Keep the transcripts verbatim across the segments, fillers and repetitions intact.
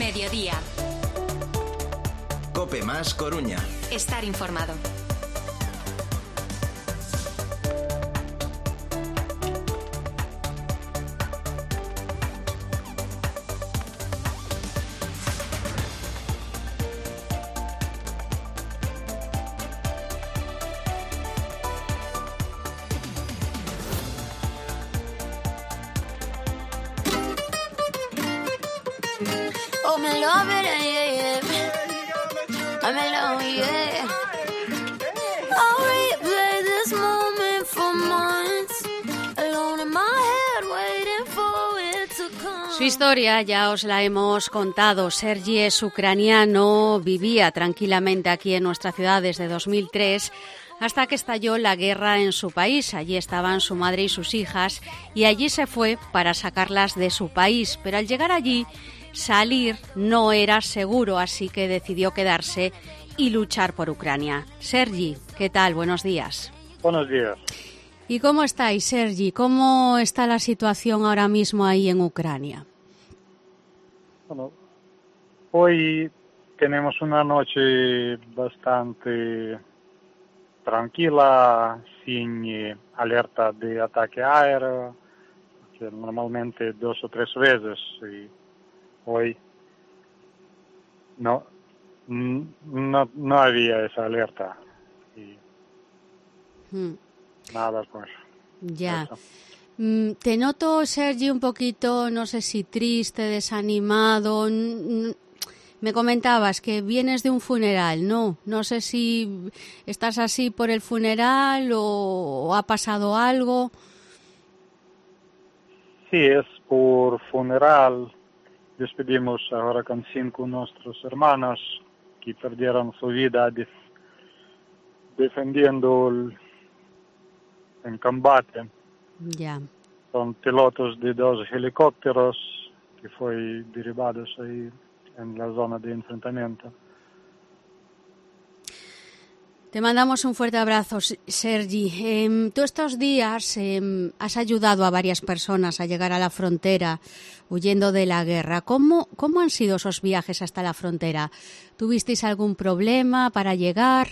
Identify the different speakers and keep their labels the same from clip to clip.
Speaker 1: mediodía.
Speaker 2: COPE más Coruña.
Speaker 1: Estar informado.
Speaker 3: Oh, me love it, yeah, yeah. I'm alone, yeah. I'll replay this moment for months. Alone in my head, waiting for it to come.
Speaker 4: Su historia ya os la hemos contado. Sergi es ucraniano, vivía tranquilamente aquí en nuestra ciudad desde dos mil tres, hasta que estalló la guerra en su país. Allí estaban su madre y sus hijas, y allí se fue para sacarlas de su país. Pero al llegar allí, salir no era seguro, así que decidió quedarse y luchar por Ucrania. Sergi, ¿qué tal? Buenos días.
Speaker 5: Buenos días.
Speaker 4: ¿Y cómo estáis, Sergi? ¿Cómo está la situación ahora mismo ahí en Ucrania?
Speaker 5: Bueno, hoy tenemos una noche bastante tranquila, sin eh, alerta de ataque aéreo, que normalmente dos o tres veces, y hoy no, no, no había esa alerta. Y
Speaker 4: Hmm.
Speaker 5: nada, pues.
Speaker 4: Ya.
Speaker 5: Eso.
Speaker 4: Te noto, Sergi, un poquito, no sé si triste, desanimado. Me comentabas que vienes de un funeral, ¿no? No sé si estás así por el funeral o ha pasado algo.
Speaker 5: Sí, es por funeral. Despedimos ahora con cinco nuestros hermanos que perdieron su vida def- defendiendo el, en combate.
Speaker 4: Ya.
Speaker 5: Son pilotos de dos helicópteros que fue derribados ahí en la zona de enfrentamiento.
Speaker 4: Te mandamos un fuerte abrazo, Sergi. Eh, tú estos días eh, has ayudado a varias personas a llegar a la frontera huyendo de la guerra. ¿Cómo, cómo han sido esos viajes hasta la frontera? ¿Tuvisteis algún problema para llegar?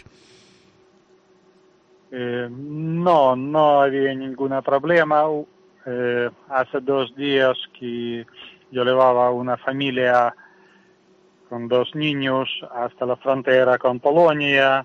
Speaker 5: Eh, no, no había ningún problema. Eh, hace dos días que yo llevaba una familia con dos niños hasta la frontera con Polonia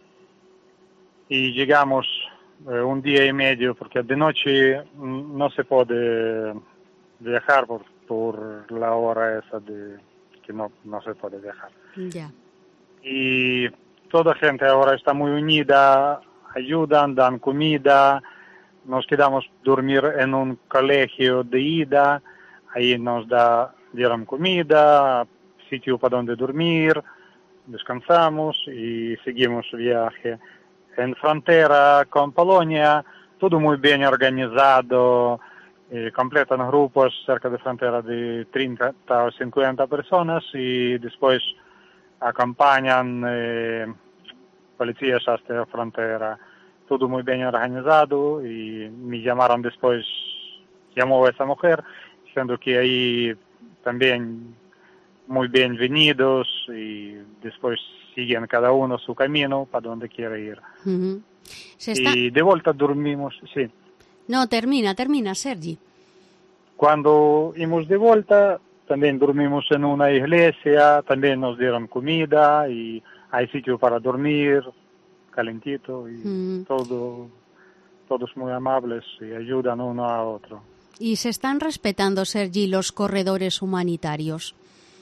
Speaker 5: y llegamos eh, un día y medio porque de noche no se puede viajar por, por la hora esa de que no, no se puede viajar.
Speaker 4: Ya.
Speaker 5: Y toda gente ahora está muy unida, ayudan, dan comida, nos quedamos dormir en un colegio de ida, ahí nos da, dieron comida, sitio para donde dormir, descansamos y seguimos viaje. En frontera con Polonia, todo muy bien organizado, eh, completan grupos cerca de frontera de treinta o cincuenta personas y después acompañan eh, policías hasta la frontera. Todo muy bien organizado y me llamaron después, llamó a esa mujer, diciendo que ahí también muy bienvenidos y después siguen cada uno su camino para donde quiere ir.
Speaker 4: Uh-huh. Se está...
Speaker 5: Y de vuelta dormimos, sí.
Speaker 4: No, termina, termina, Sergi.
Speaker 5: Cuando íbamos de vuelta, también dormimos en una iglesia, también nos dieron comida y hay sitio para dormir, calentito y uh-huh. todo, todos muy amables y ayudan uno a otro.
Speaker 4: ¿Y se están respetando, Sergi, los corredores humanitarios?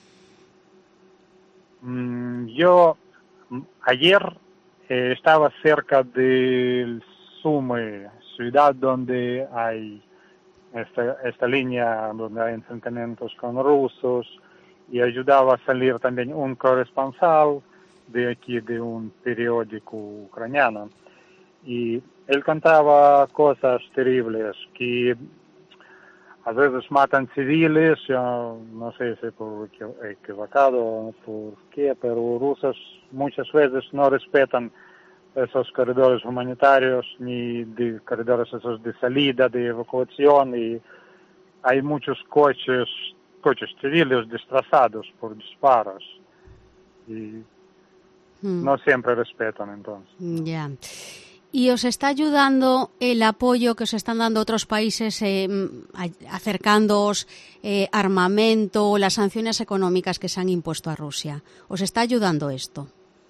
Speaker 5: Mm, yo ayer eh, estaba cerca del Sumy, ciudad donde hay esta, esta línea, donde hay enfrentamientos con rusos, y ayudaba a salir también un corresponsal de aquí, de un periódico ucraniano. Y él contaba cosas terribles, que a veces matan civiles, yo no sé si por equivocado o por qué, pero rusos muchas veces no respetan esos corredores humanitarios ni de corredores esos de salida, de evacuación, y hay muchos coches coches civiles destrozados por disparos y mm. no siempre respetan entonces.
Speaker 4: Ya. Yeah. ¿Y os está ayudando el apoyo que os están dando otros países eh, acercándoos eh, armamento, las sanciones económicas que se han impuesto a Rusia? ¿Os está ayudando esto?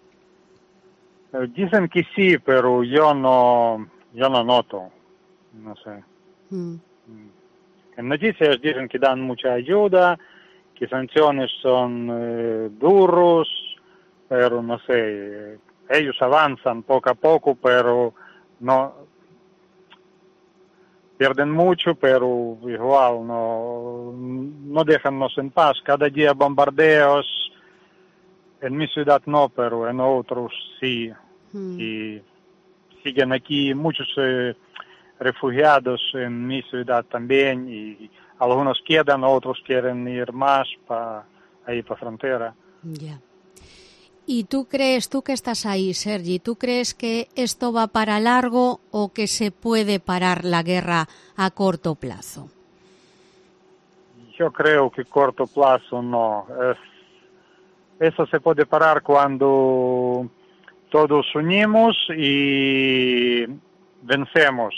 Speaker 5: Dicen que sí, pero yo no, yo no noto, no sé. Mm. En noticias dicen que dan mucha ayuda, que sanciones son eh, duros, pero no sé, ellos avanzan poco a poco, pero no pierden mucho, pero igual no, no déjanos en paz. Cada día bombardeos, en mi ciudad no, pero en otros sí. Mm. Y siguen aquí muchos eh, refugiados en mi ciudad también, y algunos quedan, otros quieren ir más para ahí para frontera.
Speaker 4: Yeah. ¿Y tú crees, tú que estás ahí, Sergi, tú crees que esto va para largo o que se puede parar la guerra a corto plazo?
Speaker 5: Yo creo que corto plazo no. Es, eso se puede parar cuando todos unimos y vencemos.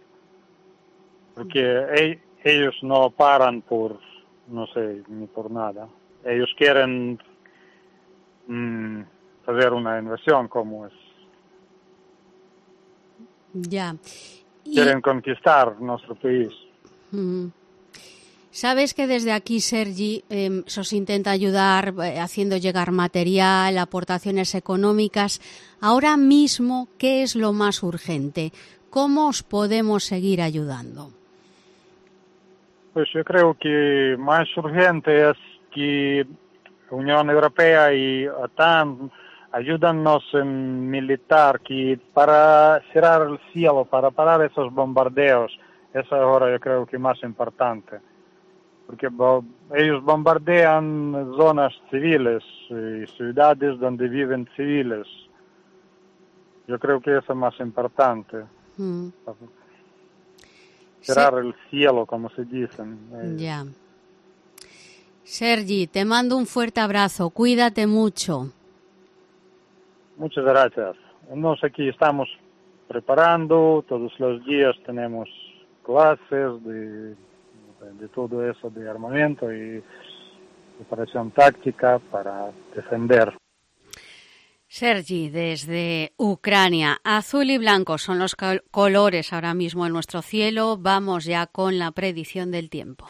Speaker 5: Porque ellos no paran por, no sé, ni por nada. Ellos quieren mm, hacer una invasión, como es.
Speaker 4: Ya. Y...
Speaker 5: quieren conquistar nuestro país.
Speaker 4: Mm. Sabes que desde aquí, Sergi, eh, se os intenta ayudar eh, haciendo llegar material, aportaciones económicas. Ahora mismo, ¿qué es lo más urgente? ¿Cómo os podemos seguir ayudando?
Speaker 5: Pues yo creo que más urgente es que la Unión Europea y OTAN ayúdanos en militar, que para cerrar el cielo, para parar esos bombardeos, eso ahora yo creo que es más importante. Porque bo- ellos bombardean zonas civiles y ciudades donde viven civiles. Yo creo que eso es más importante. Mm. Cerrar sí. el cielo, como se dicen.
Speaker 4: Ya. Yeah. Sergi, te mando un fuerte abrazo. Cuídate mucho.
Speaker 5: Muchas gracias. Nos aquí estamos preparando. Todos los días tenemos clases de, de, de todo eso de armamento y preparación táctica para defender.
Speaker 4: Sergi, desde Ucrania. Azul y blanco son los col- colores ahora mismo en nuestro cielo. Vamos ya con la predicción del tiempo.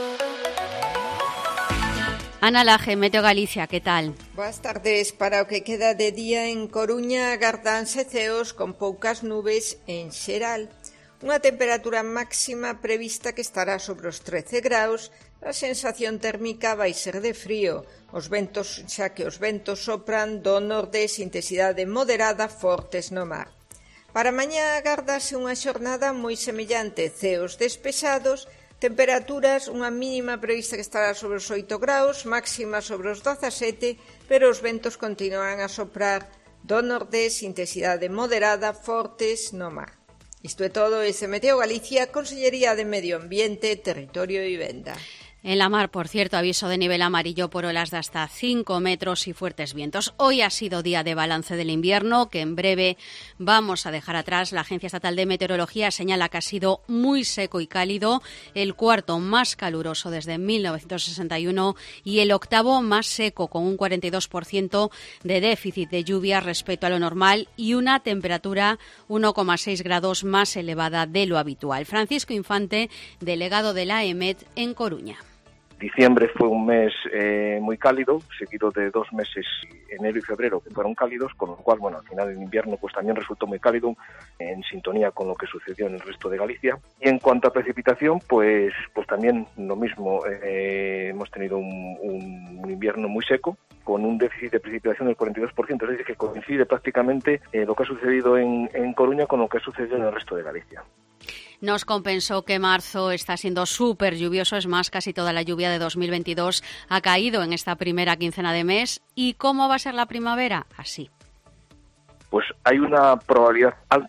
Speaker 4: Ana Laje, Meteo Galicia, ¿qué tal?
Speaker 1: Boas tardes. Para o que queda de día en Coruña agardanse ceos con poucas nubes en xeral. Unha temperatura máxima prevista que estará sobre os trece graus. A sensación térmica vai ser de frío. Os ventos, xa que os ventos sopran do nordés, intensidade moderada, fortes no mar. Para mañá agardase unha xornada moi semellante, ceos despesados, temperaturas, unha mínima prevista que estará sobre os oito graus, máxima sobre os dezasete, pero os ventos continuarán a soprar do nordés, intensidade moderada, fortes no mar. Isto é todo, ese Meteo Galicia, Consellería de Medio Ambiente, Territorio e Vivenda.
Speaker 4: En la mar, por cierto, aviso de nivel amarillo por olas de hasta cinco metros y fuertes vientos. Hoy ha sido día de balance del invierno, que en breve vamos a dejar atrás. La Agencia Estatal de Meteorología señala que ha sido muy seco y cálido, el cuarto más caluroso desde mil novecientos sesenta y uno y el octavo más seco, con un cuarenta y dos por ciento de déficit de lluvia respecto a lo normal y una temperatura uno coma seis grados más elevada de lo habitual. Francisco Infante, delegado de la EMET en Coruña.
Speaker 2: Diciembre fue un mes eh, muy cálido, seguido de dos meses, enero y febrero, que fueron cálidos, con lo cual, bueno, al final el invierno pues también resultó muy cálido, en sintonía con lo que sucedió en el resto de Galicia. Y en cuanto a precipitación, pues pues también lo mismo, eh, hemos tenido un, un, un invierno muy seco, con un déficit de precipitación del cuarenta y dos por ciento, es decir, que coincide prácticamente eh, lo que ha sucedido en, en Coruña con lo que ha sucedido en el resto de Galicia.
Speaker 4: Nos compensó que marzo está siendo súper lluvioso, es más, casi toda la lluvia de dos mil veintidós ha caído en esta primera quincena de mes. ¿Y cómo va a ser la primavera? Así.
Speaker 2: Pues hay una probabilidad alta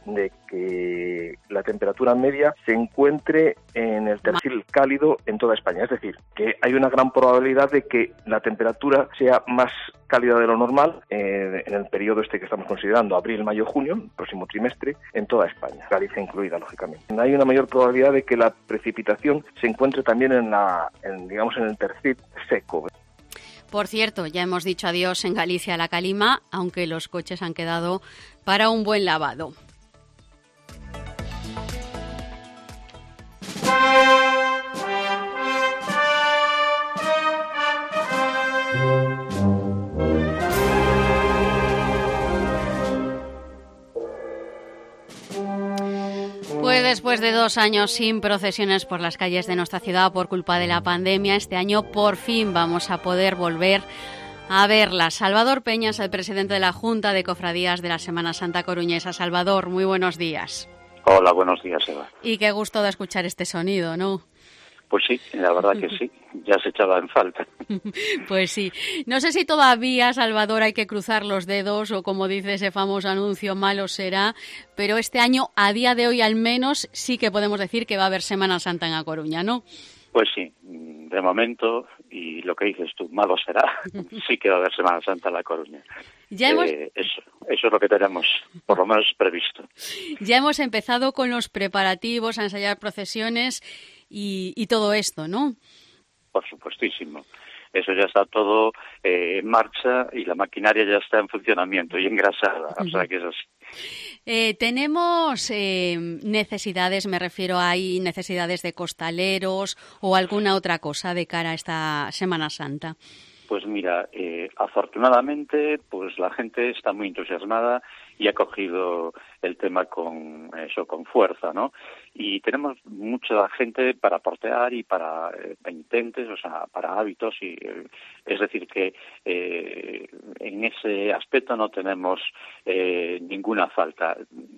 Speaker 2: de que la temperatura media se encuentre en el tercio cálido en toda España. Es decir, que hay una gran probabilidad de que la temperatura sea más cálida de lo normal eh, en el periodo este que estamos considerando, abril, mayo, junio, el próximo trimestre, en toda España, Galicia incluida, lógicamente. Hay una mayor probabilidad de que la precipitación se encuentre también en la, en, digamos, en el tercio seco.
Speaker 4: Por cierto, ya hemos dicho adiós en Galicia a la calima, aunque los coches han quedado para un buen lavado. Pues después de dos años sin procesiones por las calles de nuestra ciudad por culpa de la pandemia, este año por fin vamos a poder volver a verlas. Salvador Peñas, el presidente de la Junta de Cofradías de la Semana Santa Coruñesa. Salvador, muy buenos días.
Speaker 6: Hola, buenos días, Eva.
Speaker 4: Y qué gusto de escuchar este sonido, ¿no?
Speaker 6: Pues sí, la verdad que sí, ya se echaba en falta.
Speaker 4: Pues sí. No sé si todavía, Salvador, hay que cruzar los dedos o, como dice ese famoso anuncio, malo será, pero este año, a día de hoy al menos, sí que podemos decir que va a haber Semana Santa en A Coruña, ¿no?
Speaker 6: Pues sí, de momento, y lo que dices tú, malo será, sí que va a haber Semana Santa en La Coruña.
Speaker 4: Ya hemos...
Speaker 6: eh, eso, eso es lo que tenemos, por lo menos, previsto.
Speaker 4: Ya hemos empezado con los preparativos, a ensayar procesiones y, y todo esto, ¿no?
Speaker 6: Por supuestísimo. Eso ya está todo eh, en marcha y la maquinaria ya está en funcionamiento y engrasada, uh-huh. O sea que es así.
Speaker 4: Eh, tenemos eh, necesidades, me refiero, hay necesidades de costaleros o alguna otra cosa de cara a esta Semana Santa.
Speaker 6: Pues mira, eh, afortunadamente, pues la gente está muy entusiasmada y ha cogido el tema con eso, con fuerza, ¿no? Y tenemos mucha gente para portear y para eh, penitentes, o sea, para hábitos, y eh, es decir que eh, en ese aspecto no tenemos eh, ninguna falta.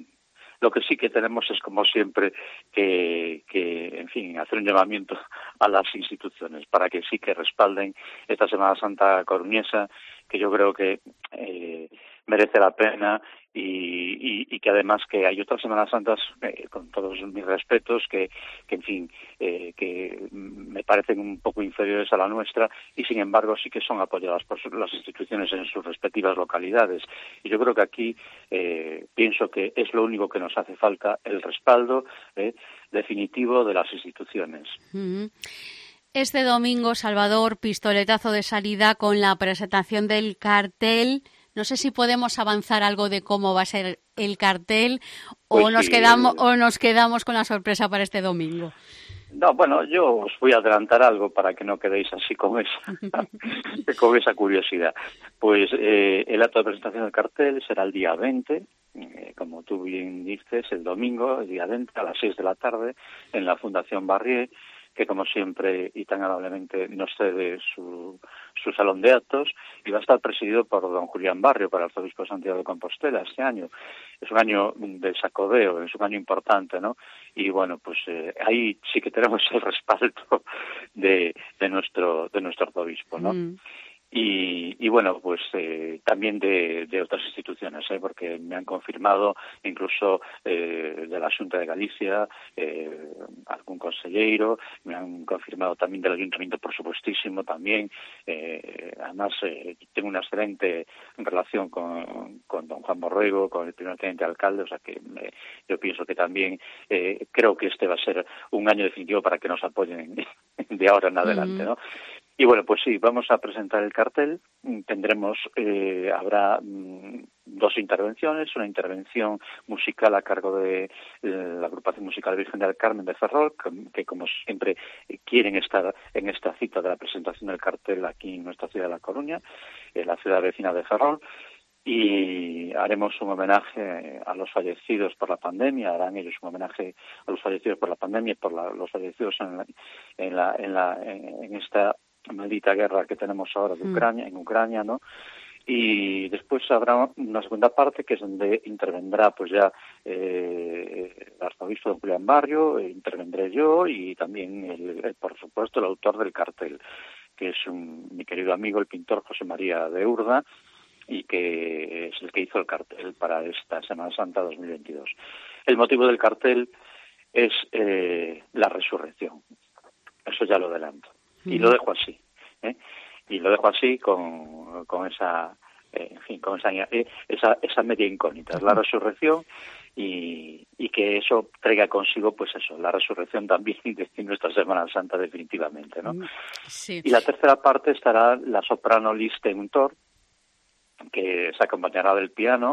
Speaker 6: Lo que sí que tenemos es, como siempre, que, que, en fin, hacer un llamamiento a las instituciones para que sí que respalden esta Semana Santa coruñesa, que yo creo que eh, merece la pena y, y, y que además que hay otras Semanas Santas, eh, con todos mis respetos, que, que en fin, eh, que me parecen un poco inferiores a la nuestra y sin embargo sí que son apoyadas por las instituciones en sus respectivas localidades. Y yo creo que aquí eh, pienso que es lo único que nos hace falta, el respaldo eh, definitivo de las instituciones.
Speaker 4: Mm-hmm. Este domingo, Salvador, pistoletazo de salida con la presentación del cartel. No sé si podemos avanzar algo de cómo va a ser el cartel o
Speaker 6: pues
Speaker 4: nos
Speaker 6: sí,
Speaker 4: quedamos
Speaker 6: el...
Speaker 4: o nos quedamos con la sorpresa para este domingo.
Speaker 6: No, bueno, yo os voy a adelantar algo para que no quedéis así con esa, con esa curiosidad. Pues eh, el acto de presentación del cartel será el día veinte, eh, como tú bien dices, el domingo, el día veinte, a las seis de la tarde, en la Fundación Barrié, que como siempre y tan amablemente nos cede su, su salón de actos, y va a estar presidido por don Julián Barrio, para el arzobispo de Santiago de Compostela este año. Es un año de sacodeo, es un año importante, ¿no? Y bueno, pues eh, ahí sí que tenemos el respaldo de, de nuestro de nuestro arzobispo, ¿no? Mm. Y, y bueno, pues eh, también de, de otras instituciones, ¿eh? Porque me han confirmado incluso eh, de la Xunta de Galicia, eh, algún consellero, me han confirmado también del Ayuntamiento, por supuestísimo, también. Eh, además, eh, tengo una excelente relación con, con don Juan Borrego, con el primer teniente alcalde, o sea que me, yo pienso que también eh, creo que este va a ser un año definitivo para que nos apoyen de ahora en adelante, ¿no? Y bueno, pues sí, vamos a presentar el cartel. Tendremos, eh, habrá mm, dos intervenciones, una intervención musical a cargo de eh, la agrupación musical Virgen del Carmen de Ferrol, que, que como siempre eh, quieren estar en esta cita de la presentación del cartel aquí en nuestra ciudad de La Coruña, en la ciudad vecina de Ferrol. Y haremos un homenaje a los fallecidos por la pandemia, harán ellos un homenaje a los fallecidos por la pandemia y por la, los fallecidos en, la, en, la, en, la, en, en esta maldita guerra que tenemos ahora de Ucrania, en Ucrania, ¿no? Y después habrá una segunda parte que es donde intervendrá pues ya eh, el arzobispo de Julián Barrio, eh, intervendré yo y también, el, el, por supuesto, el autor del cartel, que es un, mi querido amigo, el pintor José María de Urda, y que es el que hizo el cartel para esta Semana Santa dos mil veintidós. El motivo del cartel es eh, la resurrección. Eso ya lo adelanto. Y lo dejo así. ¿eh? Y lo dejo así con, con esa, eh, en fin, con esa, eh, esa, esa media incógnita. Es la resurrección y, y que eso traiga consigo, pues eso, la resurrección también de nuestra Semana Santa definitivamente, ¿no?
Speaker 4: Sí.
Speaker 6: Y la tercera parte estará la soprano Liz Tentor, que se acompañará del piano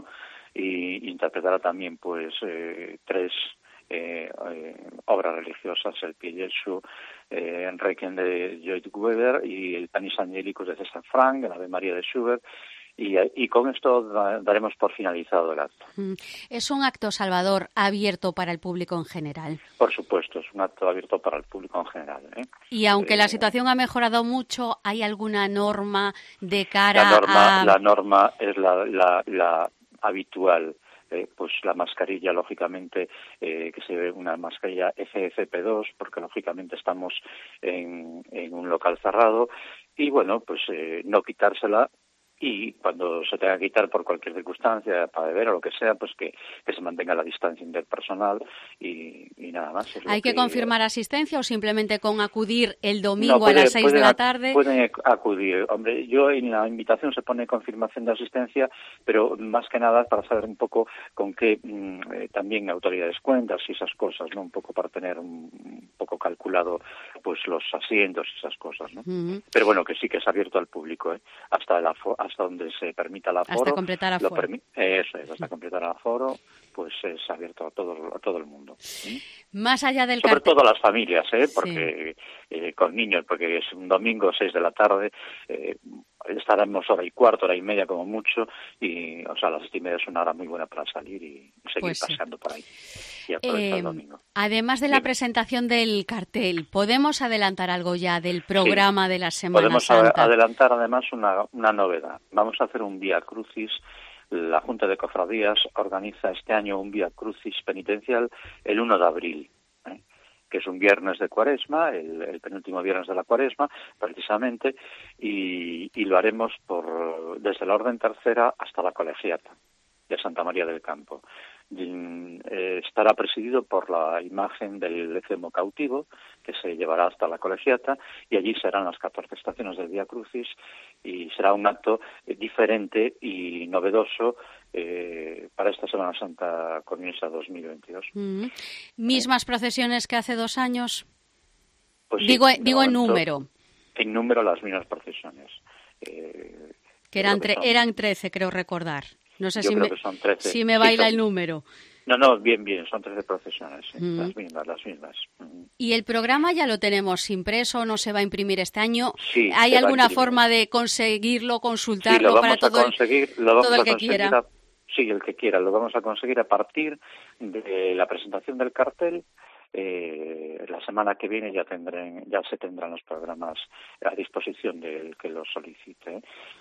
Speaker 6: y interpretará también, pues, eh, tres Eh, eh, obras religiosas, el Pie Jesu, eh, en Requiem de Lloyd Webber y el Panis Angelicus de César Franck, el Ave María de Schubert, y, y con esto da, daremos por finalizado el acto.
Speaker 4: ¿Es un acto, Salvador, abierto para el público en general?
Speaker 6: Por supuesto, es un acto abierto para el público en general. ¿eh?
Speaker 4: Y aunque
Speaker 6: eh,
Speaker 4: la situación ha mejorado mucho, ¿hay alguna norma de cara
Speaker 6: la norma,
Speaker 4: a...?
Speaker 6: La norma es la, la, la habitual. Eh, pues la mascarilla, lógicamente, eh, que se ve una mascarilla F F P dos, porque lógicamente estamos en, en un local cerrado, y bueno, pues eh, no quitársela, y cuando se tenga que quitar por cualquier circunstancia, para beber o lo que sea, pues que, que se mantenga la distancia interpersonal y, y nada más. Es
Speaker 4: ¿Hay que,
Speaker 6: que
Speaker 4: confirmar asistencia o simplemente con acudir el domingo
Speaker 6: no, puede,
Speaker 4: a las seis de la tarde?
Speaker 6: Pueden acudir. Hombre, yo en la invitación se pone confirmación de asistencia, pero más que nada para saber un poco con qué mmm, eh, también autoridades cuentas y esas cosas, ¿no? Un poco para tener un, un poco calculado pues los asientos y esas cosas, ¿no? Uh-huh. Pero bueno, que sí que es abierto al público, ¿eh? Hasta el aforo, hasta donde se permita el aforo.
Speaker 4: Hasta completar aforo.
Speaker 6: Lo permi- eso es, hasta uh-huh. completar el aforo, pues es abierto a todo, a todo el mundo. ¿sí?
Speaker 4: Más allá del
Speaker 6: Sobre
Speaker 4: cartel...
Speaker 6: todo a las familias, ¿eh? Porque sí. eh, con niños, porque es un domingo, seis de la tarde, eh, estaremos hora y cuarto, hora y media como mucho, y o sea, las siete y media es una hora muy buena para salir y seguir
Speaker 4: pues
Speaker 6: paseando
Speaker 4: sí.
Speaker 6: por ahí y aprovechar
Speaker 4: eh,
Speaker 6: el domingo.
Speaker 4: Además de la
Speaker 6: Dime.
Speaker 4: presentación del cartel, ¿podemos adelantar algo ya del programa
Speaker 6: sí.
Speaker 4: de la Semana
Speaker 6: Podemos
Speaker 4: Santa?
Speaker 6: Podemos adelantar además una, una novedad. Vamos a hacer un Vía Crucis. La Junta de Cofradías organiza este año un Vía Crucis penitencial el uno de abril. ¿eh? Que es un viernes de Cuaresma, el, el penúltimo viernes de la Cuaresma, precisamente, y, y lo haremos por desde la Orden Tercera hasta la Colegiata de Santa María del Campo. Y, eh, estará presidido por la imagen del Efemo cautivo, que se llevará hasta la Colegiata, y allí serán las catorce estaciones del Vía Crucis, y será un acto eh, diferente y novedoso eh, para esta Semana Santa comienza dos mil veintidós.
Speaker 4: Mm-hmm. ¿Mismas eh. procesiones que hace dos años?
Speaker 6: Pues
Speaker 4: digo
Speaker 6: sí,
Speaker 4: digo en número.
Speaker 6: En número las mismas procesiones. Eh,
Speaker 4: que eran, tre- que eran trece, creo recordar. No sé
Speaker 6: Yo
Speaker 4: si
Speaker 6: creo
Speaker 4: me,
Speaker 6: que son trece.
Speaker 4: si me baila
Speaker 6: sí, son...
Speaker 4: el número.
Speaker 6: No, no, bien, bien, son trece procesiones, sí,
Speaker 4: mm.
Speaker 6: las mismas, las mismas. Mm.
Speaker 4: ¿Y el programa ya lo tenemos impreso? ¿No se va a imprimir este año?
Speaker 6: Sí,
Speaker 4: ¿Hay alguna forma de conseguirlo, consultarlo
Speaker 6: sí, lo vamos
Speaker 4: para todo,
Speaker 6: a conseguir,
Speaker 4: el,
Speaker 6: lo vamos
Speaker 4: todo el
Speaker 6: a
Speaker 4: que quiera?
Speaker 6: A, sí, el que quiera, lo vamos a conseguir a partir de la presentación del cartel. Eh, la semana que viene ya tendrán, ya se tendrán los programas a disposición del que los solicite.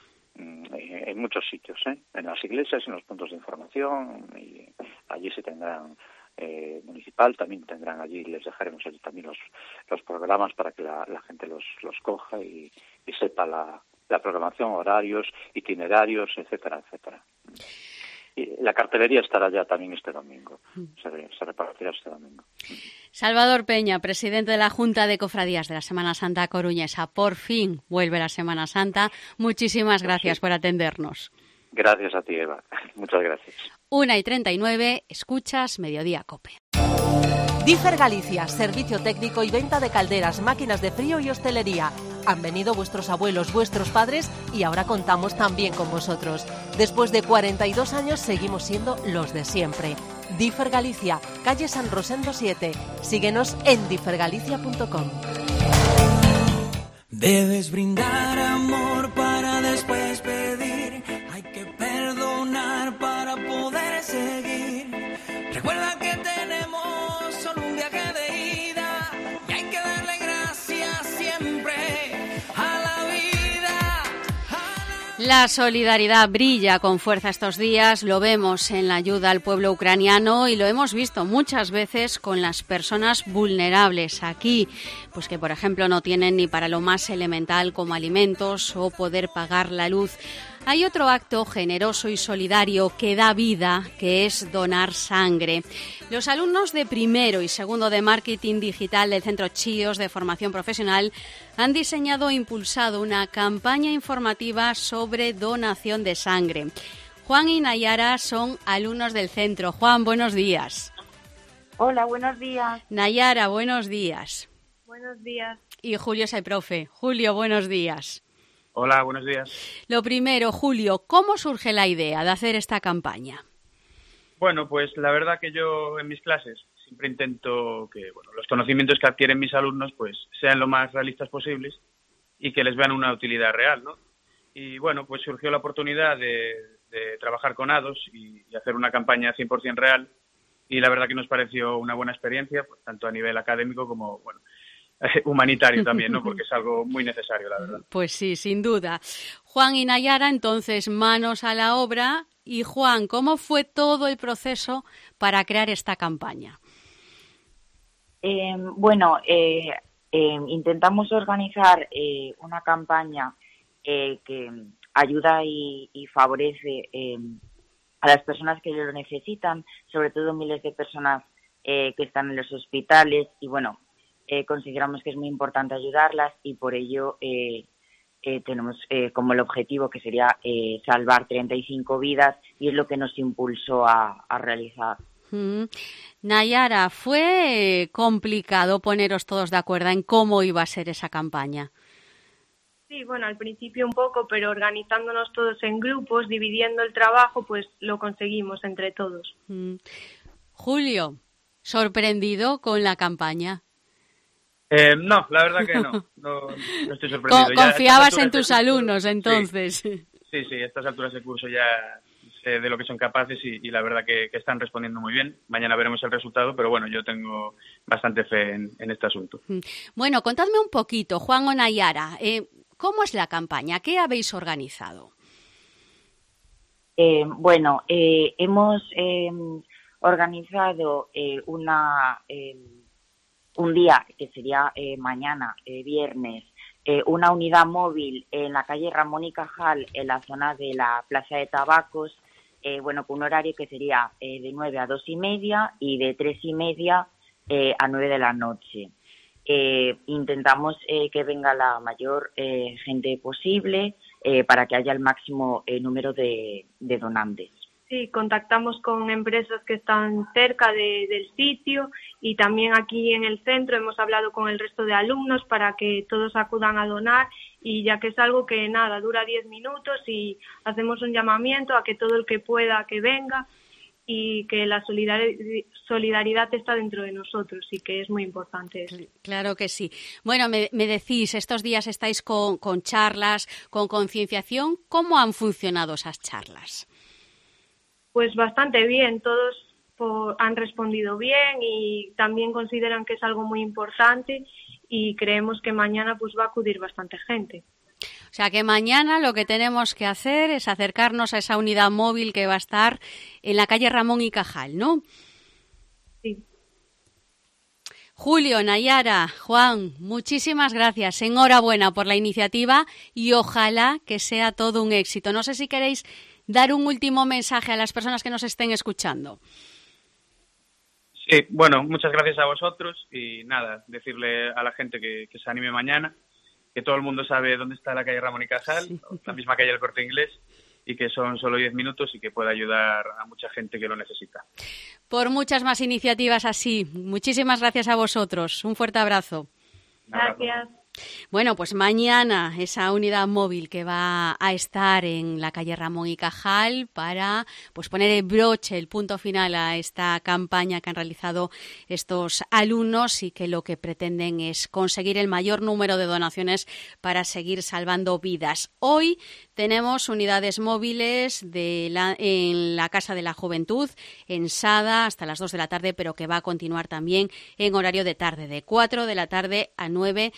Speaker 6: En muchos sitios, ¿eh? En las iglesias, en los puntos de información, y allí se tendrán eh, municipal, también tendrán allí, les dejaremos allí también los, los programas para que la, la gente los, los coja y, y sepa la, la programación, horarios, itinerarios, etcétera, etcétera. Y la cartelería estará ya también este domingo, se, se repartirá este domingo.
Speaker 4: Salvador Peña, presidente de la Junta de Cofradías de la Semana Santa coruñesa. Por fin vuelve la Semana Santa. Muchísimas gracias sí. por atendernos.
Speaker 6: Gracias a ti, Eva. Muchas gracias.
Speaker 4: Una y treinta y nueve, escuchas Mediodía COPE.
Speaker 7: Differ Galicia, servicio técnico y venta de calderas, máquinas de frío y hostelería. Han venido vuestros abuelos, vuestros padres y ahora contamos también con vosotros. Después de cuarenta y dos años seguimos siendo los de siempre. Differ Galicia, calle San Rosendo siete. Síguenos en differ galicia punto com.
Speaker 8: Debes brindar amor para después pedir. Hay que perdonar para poder seguir. Recuerda que tenemos solo un viaje de ida y hay que darle gracias siempre a la vida. A la...
Speaker 4: La solidaridad brilla con fuerza estos días, lo vemos en la ayuda al pueblo ucraniano y lo hemos visto muchas veces con las personas vulnerables aquí, pues que por ejemplo no tienen ni para lo más elemental como alimentos o poder pagar la luz. Hay otro acto generoso y solidario que da vida, que es donar sangre. Los alumnos de primero y segundo de Marketing Digital del Centro Chíos de Formación Profesional han diseñado e impulsado una campaña informativa sobre donación de sangre. Juan y Nayara son alumnos del centro. Juan, buenos días.
Speaker 9: Hola, buenos días.
Speaker 4: Nayara, buenos días.
Speaker 9: Buenos días.
Speaker 4: Y Julio es el profe. Julio, buenos días.
Speaker 10: Hola, buenos días.
Speaker 4: Lo primero, Julio, ¿cómo surge la idea de hacer esta campaña?
Speaker 10: Bueno, pues la verdad que yo en mis clases siempre intento que bueno, los conocimientos que adquieren mis alumnos pues sean lo más realistas posibles y que les vean una utilidad real, ¿no? Y bueno, pues surgió la oportunidad de, de trabajar con A D O S y, y hacer una campaña cien por ciento real y la verdad que nos pareció una buena experiencia, pues, tanto a nivel académico como, bueno, humanitario también, ¿no? Porque es algo muy necesario, la verdad.
Speaker 4: Pues sí, sin duda. Juan y Nayara, entonces, manos a la obra. Y Juan, ¿cómo fue todo el proceso para crear esta campaña?
Speaker 9: Eh, bueno, eh, eh, intentamos organizar eh, una campaña eh, que ayuda y, y favorece eh, a las personas que lo necesitan, sobre todo miles de personas eh, que están en los hospitales y, bueno, Eh, consideramos que es muy importante ayudarlas y por ello eh, eh, tenemos eh, como el objetivo que sería eh, salvar treinta y cinco vidas y es lo que nos impulsó a, a realizar.
Speaker 4: Mm. Nayara, ¿fue complicado poneros todos de acuerdo en cómo iba a ser esa campaña?
Speaker 11: Sí, bueno, al principio un poco, pero organizándonos todos en grupos, dividiendo el trabajo, pues lo conseguimos entre todos.
Speaker 4: Mm. Julio, ¿sorprendido con la campaña?
Speaker 10: Eh, no, la verdad que no, no, no estoy sorprendido.
Speaker 4: Confiabas en tus alumnos, entonces.
Speaker 10: Sí, sí, sí, a estas alturas del curso ya sé de lo que son capaces y, y la verdad que, que están respondiendo muy bien. Mañana veremos el resultado, pero bueno, yo tengo bastante fe en, en este asunto.
Speaker 4: Bueno, contadme un poquito, Juan o Nayara, eh, ¿cómo es la campaña? ¿Qué habéis organizado?
Speaker 9: Eh, bueno, eh, hemos eh, organizado eh, una... Eh, un día, que sería eh, mañana, eh, viernes, eh, una unidad móvil en la calle Ramón y Cajal, en la zona de la Plaza de Tabacos, eh, bueno, con un horario que sería eh, de nueve a dos y media y de tres y media eh, a nueve de la noche. Eh, intentamos eh, que venga la mayor eh, gente posible eh, para que haya el máximo eh, número de, de donantes.
Speaker 11: Sí, contactamos con empresas que están cerca de, del sitio y también aquí en el centro hemos hablado con el resto de alumnos para que todos acudan a donar y ya que es algo que nada, dura diez minutos y hacemos un llamamiento a que todo el que pueda que venga y que la solidaridad está dentro de nosotros y que es muy importante eso.
Speaker 4: Claro que sí. Bueno, me, me decís, estos días estáis con, con charlas, con concienciación. ¿Cómo han funcionado esas charlas?
Speaker 11: Pues bastante bien, todos por, han respondido bien y también consideran que es algo muy importante y creemos que mañana pues va a acudir bastante gente.
Speaker 4: O sea que mañana lo que tenemos que hacer es acercarnos a esa unidad móvil que va a estar en la calle Ramón y Cajal, ¿no?
Speaker 11: Sí.
Speaker 4: Julio, Nayara, Juan, muchísimas gracias. Enhorabuena por la iniciativa y ojalá que sea todo un éxito. No sé si queréis dar un último mensaje a las personas que nos estén escuchando.
Speaker 10: Sí, bueno, muchas gracias a vosotros y nada, decirle a la gente que, que se anime mañana, que todo el mundo sabe dónde está la calle Ramón y Cajal, sí. La misma calle del Corte Inglés, y que son solo diez minutos y que puede ayudar a mucha gente que lo necesita.
Speaker 4: Por muchas más iniciativas así. Muchísimas gracias a vosotros. Un fuerte abrazo.
Speaker 11: Gracias.
Speaker 4: Bueno, pues mañana esa unidad móvil que va a estar en la calle Ramón y Cajal para pues poner el broche, el punto final a esta campaña que han realizado estos alumnos y que lo que pretenden es conseguir el mayor número de donaciones para seguir salvando vidas. Hoy tenemos unidades móviles de la, en la Casa de la Juventud, en Sada, hasta las dos de la tarde, pero que va a continuar también en horario de tarde, de cuatro de la tarde a nueve de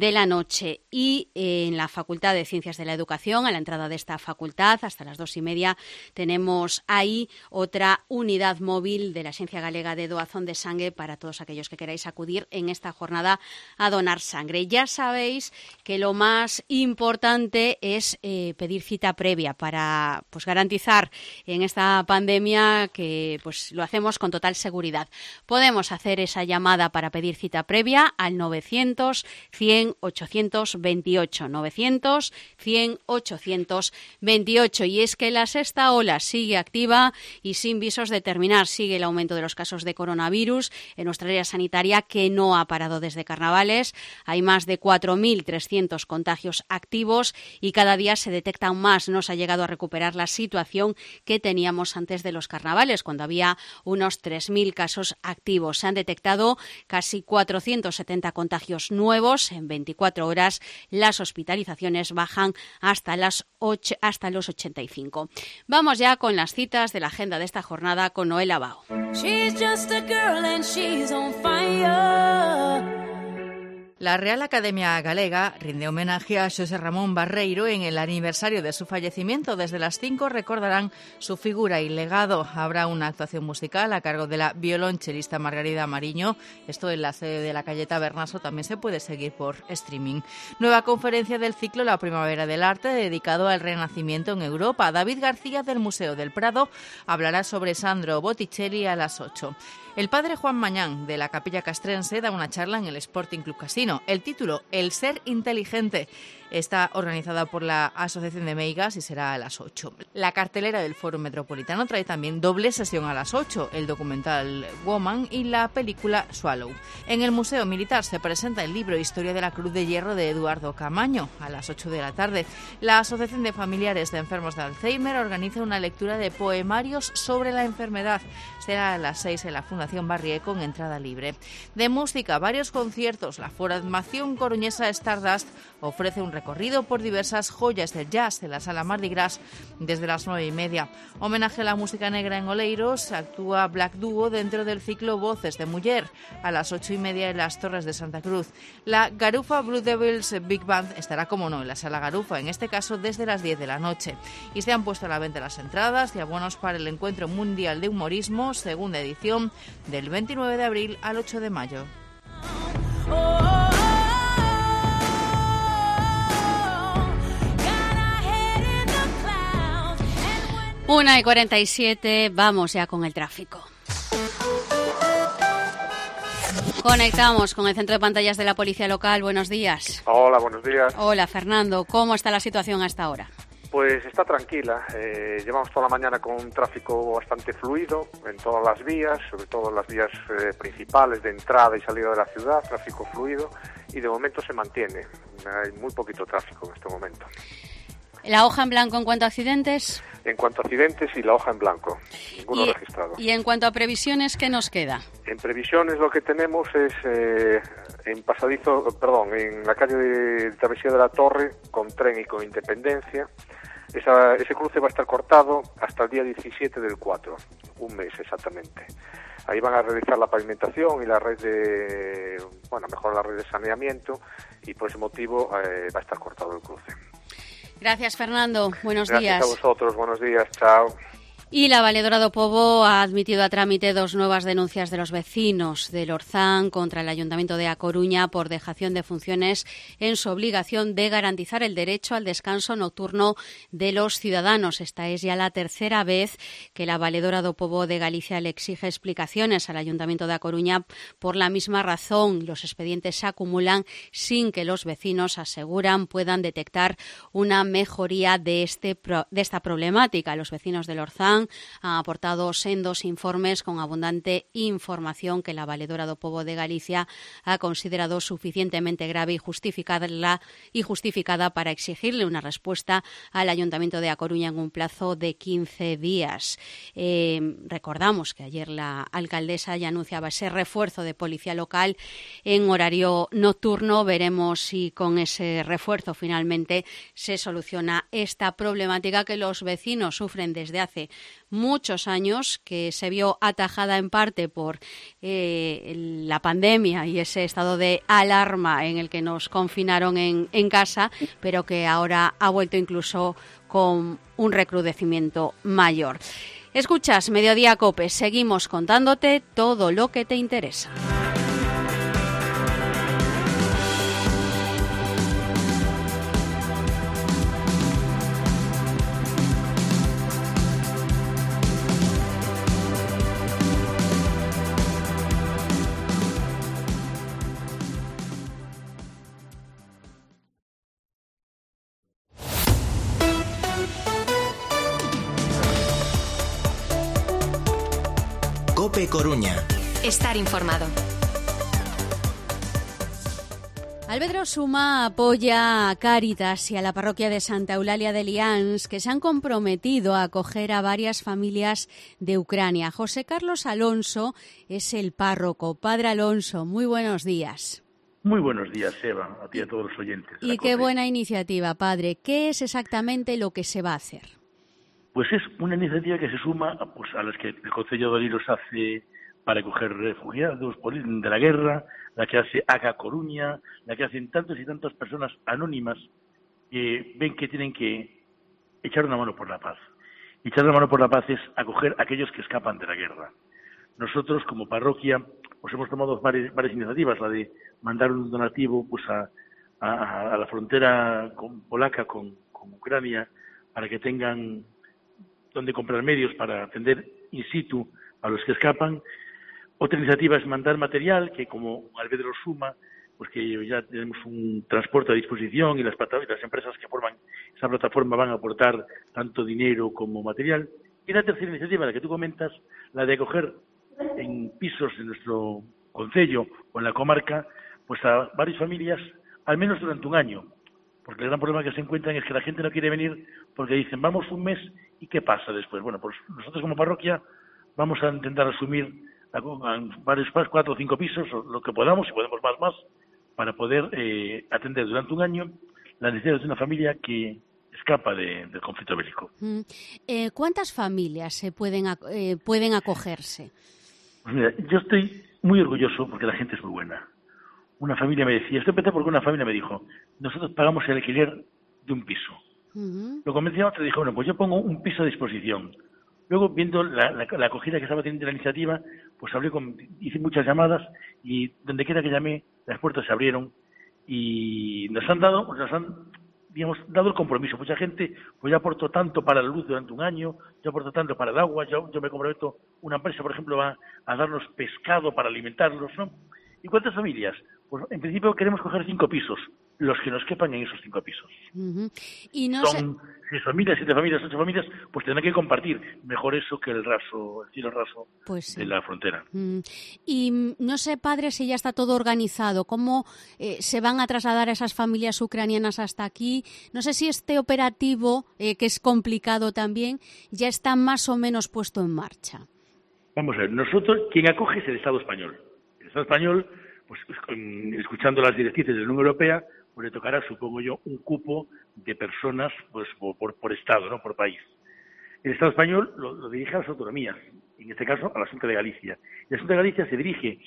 Speaker 4: de la noche. Y eh, en la Facultad de Ciencias de la Educación, a la entrada de esta facultad, hasta las dos y media, tenemos ahí otra unidad móvil de la Xencia Galega de Doazón de Sangue para todos aquellos que queráis acudir en esta jornada a donar sangre. Ya sabéis que lo más importante es eh, pedir cita previa para pues garantizar en esta pandemia que pues lo hacemos con total seguridad. Podemos hacer esa llamada para pedir cita previa al novecientos, cien, ochocientos veintiocho, novecientos, cien, ochocientos veintiocho. Y es que la sexta ola sigue activa y sin visos de terminar. Sigue el aumento de los casos de coronavirus en nuestra área sanitaria, que no ha parado desde carnavales. Hay más de cuatro mil trescientos contagios activos y cada día se detectan más. No se ha llegado a recuperar la situación que teníamos antes de los carnavales, cuando había unos tres mil casos activos. Se han detectado casi cuatrocientos setenta contagios nuevos en veinticuatro horas. Las hospitalizaciones bajan hasta, las ocho, hasta los ochenta y cinco. Vamos ya con las citas de la agenda de esta jornada con Noela Bao.
Speaker 12: She's just a girl and she's on fire. La Real Academia Galega rinde homenaje a Xosé Ramón Barreiro en el aniversario de su fallecimiento. Desde las cinco recordarán su figura y legado. Habrá una actuación musical a cargo de la violonchelista Margarida Mariño. Esto en la sede de la calle Tabernaso también se puede seguir por streaming. Nueva conferencia del ciclo La Primavera del Arte, dedicado al Renacimiento en Europa. David García, del Museo del Prado, hablará sobre Sandro Botticelli a las ocho. El padre Juan Mañán, de la Capilla Castrense, da una charla en el Sporting Club Casino. El título, El ser inteligente, está organizada por la Asociación de Meigas y será a las ocho. La cartelera del Foro Metropolitano trae también doble sesión a las ocho, el documental Woman y la película Swallow. En el Museo Militar se presenta el libro Historia de la Cruz de Hierro de Eduardo Camaño a las ocho de la tarde. La Asociación de Familiares de Enfermos de Alzheimer organiza una lectura de poemarios sobre la enfermedad. Será a las seis en la Fundación Barrié con entrada libre. De música, varios conciertos. La formación coruñesa Stardust ofrece un recorrido por diversas joyas del jazz en la Sala Mardi Gras desde las nueve y media. Homenaje a la música negra en Oleiros, actúa Black Duo dentro del ciclo Voces de Muller a las ocho y media en las Torres de Santa Cruz. La Garufa Blue Devils Big Band estará, como no, en la Sala Garufa, en este caso desde las diez de la noche. Y se han puesto a la venta las entradas y abonos para el Encuentro Mundial de Humorismo, segunda edición, del veintinueve de abril al ocho de mayo.
Speaker 4: Una y cuarenta y siete, vamos ya con el tráfico. Conectamos con el centro de pantallas de la Policía Local. Buenos días.
Speaker 13: Hola, buenos días.
Speaker 4: Hola, Fernando. ¿Cómo está la situación hasta ahora?
Speaker 13: Pues está tranquila. Eh, llevamos toda la mañana con un tráfico bastante fluido en todas las vías, sobre todo en las vías eh, principales de entrada y salida de la ciudad, tráfico fluido, y de momento se mantiene. Hay muy poquito tráfico en este momento.
Speaker 4: ¿La hoja en blanco en cuanto a accidentes?
Speaker 13: En cuanto a accidentes, y la hoja en blanco. Ninguno
Speaker 4: y,
Speaker 13: registrado.
Speaker 4: ¿Y en cuanto a previsiones, qué nos queda?
Speaker 13: En previsiones lo que tenemos es eh, en pasadizo, perdón, en la calle de Travesía de la Torre, con Tren y con Independencia. Esa, ese cruce va a estar cortado hasta el día diecisiete del cuatro, un mes exactamente. Ahí van a realizar la pavimentación y la red de, bueno, mejor la red de saneamiento, y por ese motivo eh, va a estar cortado el cruce.
Speaker 4: Gracias, Fernando. Buenos
Speaker 13: Gracias
Speaker 4: días.
Speaker 13: Gracias a vosotros. Buenos días. Chao.
Speaker 4: Y la Valedora do Pobo ha admitido a trámite dos nuevas denuncias de los vecinos del Orzán contra el Ayuntamiento de A Coruña por dejación de funciones en su obligación de garantizar el derecho al descanso nocturno de los ciudadanos. Esta es ya la tercera vez que la Valedora do Pobo de Galicia le exige explicaciones al Ayuntamiento de A Coruña por la misma razón. Los expedientes se acumulan sin que los vecinos, aseguran, puedan detectar una mejoría de, este, de esta problemática. Los vecinos del Orzán han aportado sendos informes con abundante información que la Valedora do Pobo de Galicia ha considerado suficientemente grave y justificada, y justificada para exigirle una respuesta al Ayuntamiento de A Coruña en un plazo de quince días. Eh, recordamos que ayer la alcaldesa ya anunciaba ese refuerzo de policía local en horario nocturno. Veremos si con ese refuerzo finalmente se soluciona esta problemática que los vecinos sufren desde hace muchos años, que se vio atajada en parte por eh, la pandemia y ese estado de alarma en el que nos confinaron en, en casa, pero que ahora ha vuelto incluso con un recrudecimiento mayor. Escuchas Mediodía Cope, seguimos contándote todo lo que te interesa.
Speaker 14: Cope Coruña.
Speaker 15: Estar informado.
Speaker 4: Albedro Suma apoya a Cáritas y a la parroquia de Santa Eulalia de Lians, que se han comprometido a acoger a varias familias de Ucrania. José Carlos Alonso es el párroco. Padre Alonso, muy buenos días.
Speaker 16: Muy buenos días, Eva, a ti y a todos los oyentes.
Speaker 4: Y qué buena iniciativa, padre. ¿Qué es exactamente lo que se va a hacer?
Speaker 16: Pues es una iniciativa que se suma pues, a las que el Concello de Oliros hace para acoger refugiados de la guerra, la que hace Haga Coruña, la que hacen tantas y tantas personas anónimas que ven que tienen que echar una mano por la paz. Echar una mano por la paz es acoger a aquellos que escapan de la guerra. Nosotros, como parroquia, pues hemos tomado varias, varias iniciativas, la de mandar un donativo pues a, a, a la frontera con, polaca con, con Ucrania para que tengan donde comprar medios para atender in situ a los que escapan. Otra iniciativa es mandar material, que como Albedro Suma, pues que ya tenemos un transporte a disposición y las, las empresas que forman esa plataforma van a aportar tanto dinero como material. Y la tercera iniciativa, la que tú comentas, la de acoger en pisos de nuestro concello o en la comarca, pues a varias familias, al menos durante un año. Porque el gran problema que se encuentran es que la gente no quiere venir porque dicen, vamos un mes, ¿y qué pasa después? Bueno, pues nosotros como parroquia vamos a intentar asumir a, a varios, cuatro o cinco pisos, o lo que podamos, si podemos más, más, para poder eh, atender durante un año las necesidades de una familia que escapa de, del conflicto bélico.
Speaker 4: Mm. Eh, ¿Cuántas familias se pueden, eh, pueden acogerse?
Speaker 16: Pues mira, yo estoy muy orgulloso porque la gente es muy buena. Una familia me decía, esto empecé porque una familia me dijo, nosotros pagamos el alquiler de un piso. Uh-huh. Lo convencí a otro y dijo, bueno, pues yo pongo un piso a disposición. Luego, viendo la, la, la acogida que estaba teniendo la iniciativa, pues hablé con, hice muchas llamadas y donde quiera que llamé, las puertas se abrieron y nos han dado, nos han, digamos, dado el compromiso. Mucha gente, pues yo aporto tanto para la luz durante un año, yo aporto tanto para el agua, yo, yo me comprometo, una empresa, por ejemplo, va a darnos pescado para alimentarlos, ¿no? ¿Y cuántas familias? Pues en principio queremos coger cinco pisos, los que nos quepan en esos cinco pisos.
Speaker 4: Uh-huh. Y no
Speaker 16: Son sé... seis familias, siete familias, ocho familias, pues tendrán que compartir. Mejor eso que el raso, el cielo raso pues sí. de la frontera.
Speaker 4: Uh-huh. Y no sé, padre, si ya está todo organizado, cómo eh, se van a trasladar a esas familias ucranianas hasta aquí. No sé si este operativo, eh, que es complicado también, ya está más o menos puesto en marcha.
Speaker 16: Vamos a ver, nosotros, quien acoge es el Estado español. El Estado español, pues escuchando las directrices de la Unión Europea, pues le tocará, supongo yo, un cupo de personas pues por, por Estado, no por país. El Estado español lo, lo dirige a las autonomías, en este caso a la Xunta de Galicia. Y la Xunta de Galicia se dirige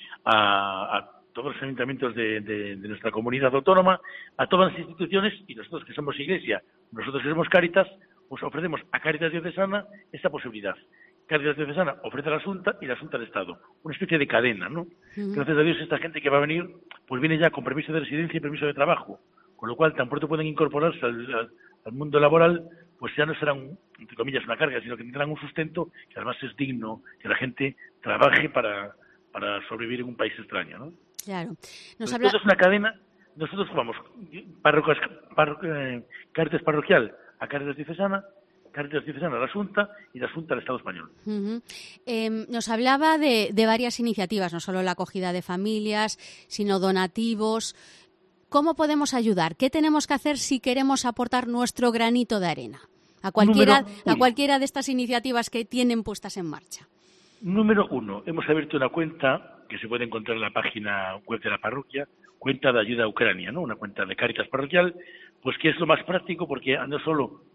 Speaker 16: a, a todos los ayuntamientos de, de, de nuestra comunidad autónoma, a todas las instituciones, y nosotros que somos Iglesia, nosotros que somos Cáritas, pues ofrecemos a Cáritas Diocesana esta posibilidad. Cáritas Diocesana ofrece a la Xunta y la Xunta al Estado. Una especie de cadena, ¿no? Uh-huh. Gracias a Dios esta gente que va a venir, pues viene ya con permiso de residencia y permiso de trabajo. Con lo cual, tan pronto pueden incorporarse al, al, al mundo laboral, pues ya no serán, entre comillas, una carga, sino que tendrán un sustento que además es digno, que la gente trabaje para, para sobrevivir en un país extraño, ¿no?
Speaker 4: Claro. Nos
Speaker 16: pues
Speaker 4: habla...
Speaker 16: Esto es una cadena. Nosotros vamos, parroquias, parro, eh, Cáritas parroquial a Cáritas Diocesana, Cáritas Diocesana a la Xunta y la Xunta al Estado español.
Speaker 4: Uh-huh. Eh, nos hablaba de, de varias iniciativas, no solo la acogida de familias, sino donativos. ¿Cómo podemos ayudar? ¿Qué tenemos que hacer si queremos aportar nuestro granito de arena a cualquiera, a cualquiera de estas iniciativas que tienen puestas en marcha?
Speaker 16: Número uno, hemos abierto una cuenta que se puede encontrar en la página web de la parroquia, cuenta de ayuda a Ucrania, ¿no? Una cuenta de Cáritas parroquial, pues que es lo más práctico porque no solo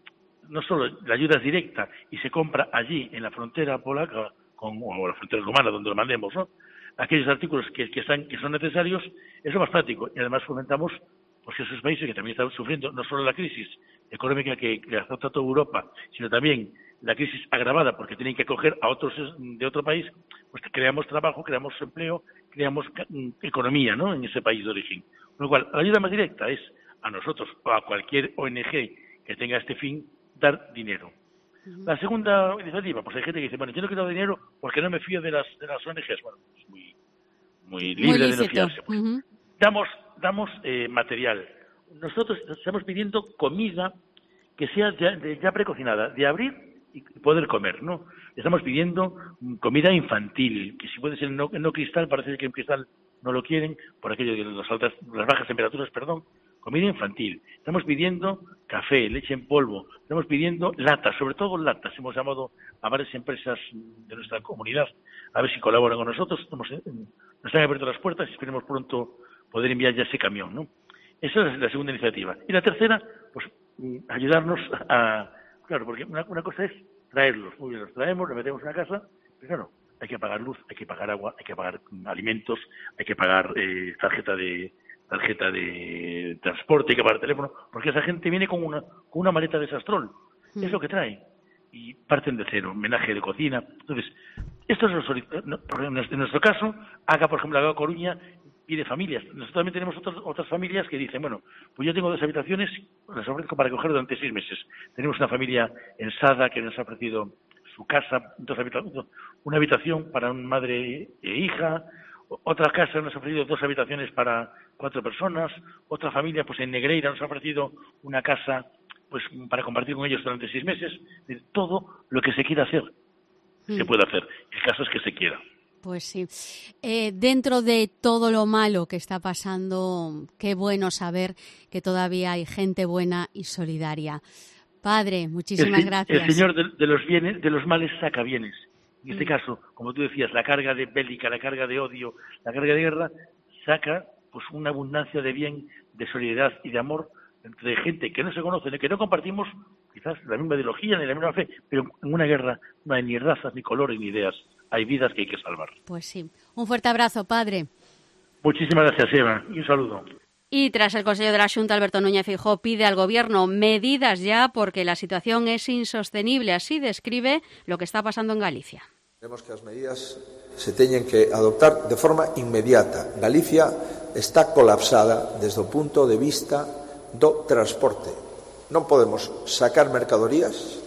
Speaker 16: no solo la ayuda es directa y se compra allí en la frontera polaca con, o la frontera rumana donde lo mandemos, ¿no? Aquellos artículos que, que, están, que son necesarios, eso es más práctico. Y además fomentamos pues, esos países que también están sufriendo no solo la crisis económica que, que azota toda Europa, sino también la crisis agravada porque tienen que acoger a otros de otro país, pues creamos trabajo, creamos empleo, creamos economía, ¿no?, en ese país de origen. Con lo cual, la ayuda más directa es a nosotros o a cualquier O N G que tenga este fin, dar dinero. Uh-huh. La segunda iniciativa, pues hay gente que dice, bueno, yo no quiero dar dinero porque no me fío de las de las O N Ges. Bueno, es muy, muy libre muy de no fiarse. Pues. Uh-huh. Damos, damos eh, material. Nosotros estamos pidiendo comida que sea ya, de, ya precocinada, de abrir y poder comer, ¿no? Estamos pidiendo comida infantil, que si puede ser no, no cristal, parece que en cristal no lo quieren, por aquello de las altas, las bajas temperaturas, perdón, comida infantil. Estamos pidiendo café, leche en polvo, estamos pidiendo latas, sobre todo latas. Hemos llamado a varias empresas de nuestra comunidad a ver si colaboran con nosotros. Estamos, nos han abierto las puertas y esperemos pronto poder enviar ya ese camión, ¿no? Esa es la segunda iniciativa. Y la tercera, pues ayudarnos a... Claro, porque una, una cosa es traerlos. Muy bien, los traemos, los metemos en la casa, pero claro, hay que pagar luz, hay que pagar agua, hay que pagar alimentos, hay que pagar eh, tarjeta de tarjeta de transporte, hay que pagar teléfono, porque esa gente viene con una con una maleta de Sastrol, mm. es lo que trae, y parten de cero, homenaje de cocina. Entonces, esto es lo, en nuestro caso, Aga, por ejemplo, Aga Coruña, pide familias. Nosotros también tenemos otras, otras familias que dicen, bueno, pues yo tengo dos habitaciones, las ofrezco para coger durante seis meses. Tenemos una familia en Sada que nos ha ofrecido su casa, dos habitaciones, una habitación para una madre e hija, otra casa nos ha ofrecido dos habitaciones para cuatro personas, otra familia pues en Negreira nos ha ofrecido una casa pues para compartir con ellos durante seis meses. De todo lo que se quiera hacer, mm. se puede hacer. El caso es que se quiera.
Speaker 4: Pues sí. Eh, dentro de todo lo malo que está pasando, qué bueno saber que todavía hay gente buena y solidaria. Padre, muchísimas
Speaker 16: el,
Speaker 4: gracias.
Speaker 16: El Señor de, de los bienes, de los males saca bienes. En este mm. caso, como tú decías, la carga de bélica, la carga de odio, la carga de guerra, saca pues una abundancia de bien, de solidaridad y de amor entre gente que no se conoce, que no compartimos quizás la misma ideología ni la misma fe, pero en una guerra no hay ni razas, ni colores, ni ideas. Hay vidas que hay que salvar.
Speaker 4: Pues sí. Un fuerte abrazo, padre.
Speaker 16: Muchísimas gracias, Eva, y un saludo.
Speaker 4: Y tras el Consejo de la Xunta, Alberto Núñez Feijóo pide al Gobierno medidas ya porque la situación es insostenible. Así describe lo que está pasando en Galicia.
Speaker 14: Queremos que as medidas se teñen que adoptar de forma inmediata. Galicia está colapsada desde o punto de vista do transporte. Non podemos sacar mercadorías,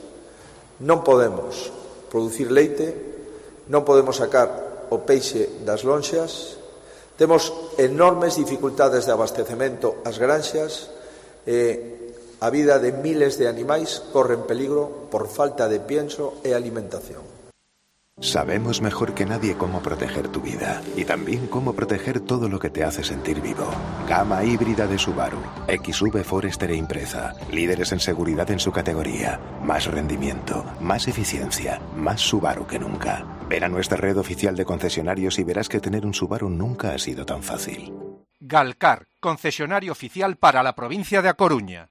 Speaker 14: non podemos producir leite, non podemos sacar o peixe das lonxas, temos enormes dificultades de abastecemento ás granxas, e a vida de miles de animais corre en peligro por falta de pienso e alimentación.
Speaker 15: Sabemos mejor que nadie cómo proteger tu vida y también cómo proteger todo lo que te hace sentir vivo. Gama híbrida de Subaru, X V, Forester e Impreza, líderes en seguridad en su categoría, más rendimiento, más eficiencia, más Subaru que nunca. Ven a nuestra red oficial de concesionarios y verás que tener un Subaru nunca ha sido tan fácil.
Speaker 17: Galcar, concesionario oficial para la provincia de A Coruña.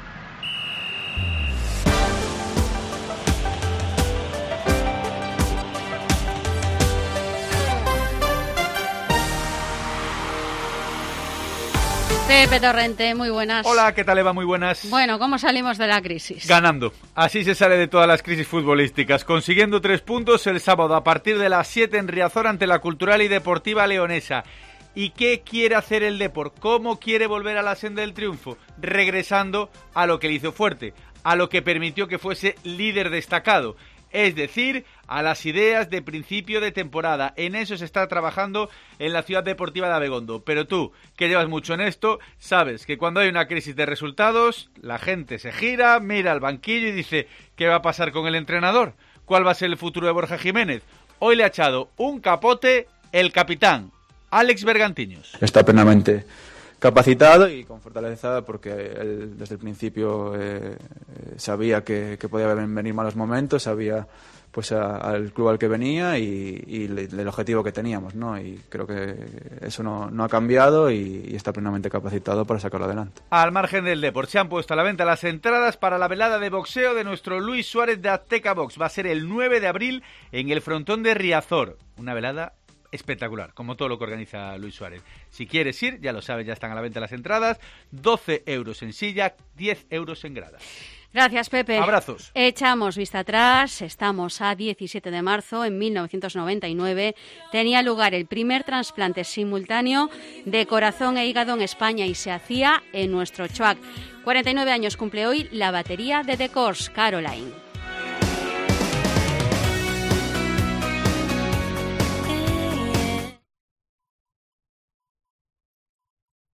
Speaker 4: Pepe Torrente, muy buenas.
Speaker 18: Hola, ¿qué tal, Eva? Muy buenas.
Speaker 4: Bueno, ¿cómo salimos de la crisis?
Speaker 18: Ganando. Así se sale de todas las crisis futbolísticas, consiguiendo tres puntos el sábado a partir de las siete en Riazor ante la Cultural y Deportiva Leonesa. ¿Y qué quiere hacer el Depor? ¿Cómo quiere volver a la senda del triunfo? Regresando a lo que le hizo fuerte, a lo que permitió que fuese líder destacado. Es decir, a las ideas de principio de temporada. En eso se está trabajando en la Ciudad Deportiva de Abegondo. Pero tú, que llevas mucho en esto, sabes que cuando hay una crisis de resultados, la gente se gira, mira al banquillo y dice, ¿qué va a pasar con el entrenador? ¿Cuál va a ser el futuro de Borja Jiménez? Hoy le ha echado un capote el capitán, Alex Bergantiños.
Speaker 19: Está plenamente capacitado y con fortaleza porque él desde el principio eh, sabía que, que podía venir malos momentos, sabía pues a, al club al que venía y, y le, el objetivo que teníamos, ¿no? Y creo que eso no, no ha cambiado y, y está plenamente capacitado para sacarlo adelante.
Speaker 18: Al margen del deporte, se han puesto a la venta las entradas para la velada de boxeo de nuestro Luis Suárez de Azteca Box. Va a ser el nueve de abril en el frontón de Riazor. Una velada espectacular, como todo lo que organiza Luis Suárez. Si quieres ir, ya lo sabes, ya están a la venta las entradas. doce euros en silla, diez euros en grada.
Speaker 4: Gracias, Pepe.
Speaker 18: Abrazos.
Speaker 4: Echamos vista atrás. Estamos a diecisiete de marzo. En mil novecientos noventa y nueve tenía lugar el primer trasplante simultáneo de corazón e hígado en España y se hacía en nuestro Chuac. cuarenta y nueve años cumple hoy la batería de The Corrs, Caroline.